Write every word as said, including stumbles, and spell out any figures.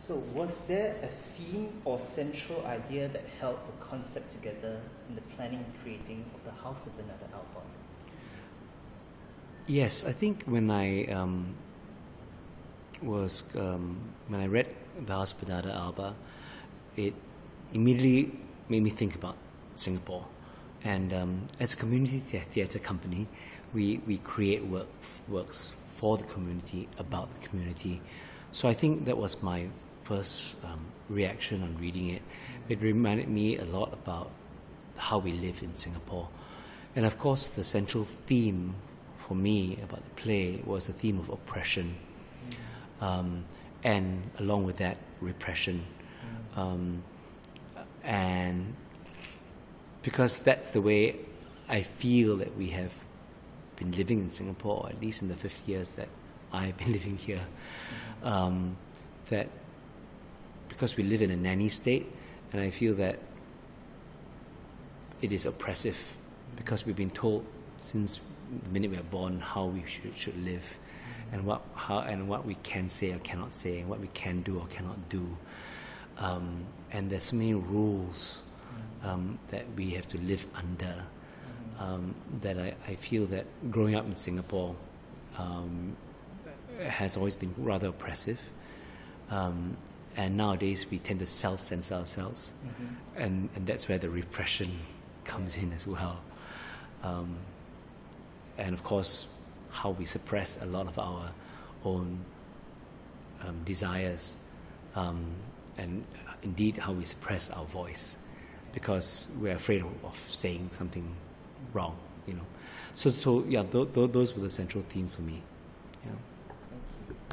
So was there a theme or central idea that held the concept together in the planning and creating of the House of Bernarda Alba? Yes, I think when I um, was um, when I read the House of Bernarda Alba, it immediately made me think about Singapore. And um, as a community theatre company, we, we create work, works for the community, about the community. So I think that was my first um, reaction on reading it. It reminded me a lot about how we live in Singapore. And of course, the central theme for me about the play was the theme of oppression. Um, and along with that, repression. Um, and because that's the way I feel that we have been living in Singapore, at least in the fifty years that I've been living here. Um, that because we live in a nanny state, and I feel that it is oppressive because we've been told since the minute we are born how we should, should live, and what how and what we can say or cannot say, and what we can do or cannot do. Um, and there's so many rules um, that we have to live under. Um, that I, I feel that growing up in Singapore um, has always been rather oppressive. Um, and nowadays we tend to self-censor ourselves, mm-hmm. and, and that's where the repression comes in as well. Um, and of course, how we suppress a lot of our own um, desires, um, and indeed how we suppress our voice, because we're afraid of, of saying something wrong, you know. So, so yeah, th- th- those were the central themes for me. Yeah.